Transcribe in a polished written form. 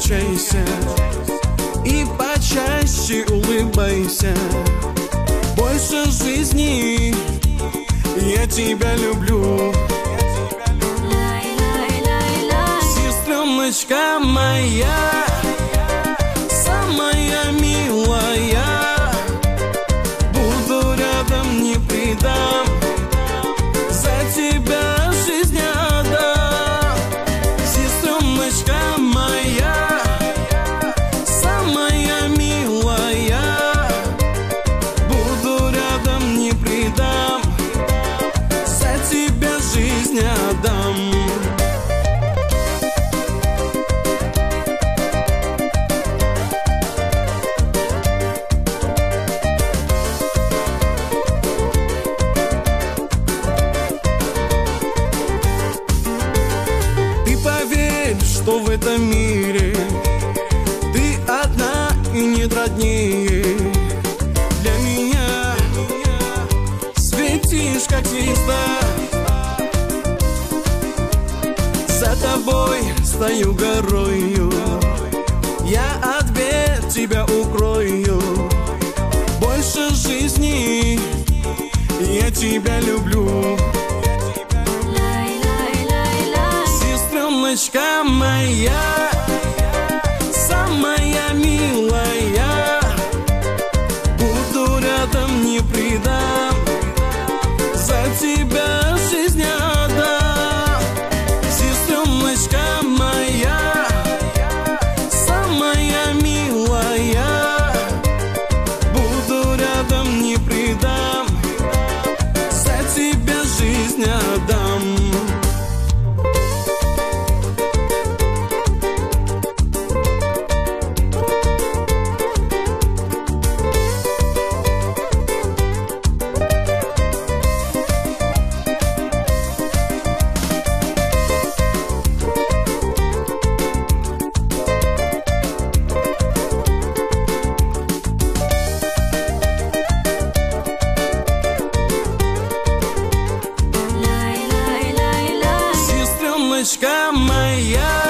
общайся и почаще улыбайся. Больше жизни я тебя люблю. Сестреночка моя, самая милая, буду рядом, не предам, за тебя жизнь отдам. Сестреночка моя, самая милая, буду рядом, не предам, за тебя жизнь отдам. Что в этом мире ты одна и нет роднее. Для меня светишь, как звезда. За тобой стою горою, я от бед тебя укрою. Больше жизни я тебя люблю. Сестреночка моя, самая милая, буду рядом, не предам, за тебя жизнь отдам. Сестреночка моя, самая милая, буду рядом, не предам, за тебя жизнь отдам. Сестреночка моя,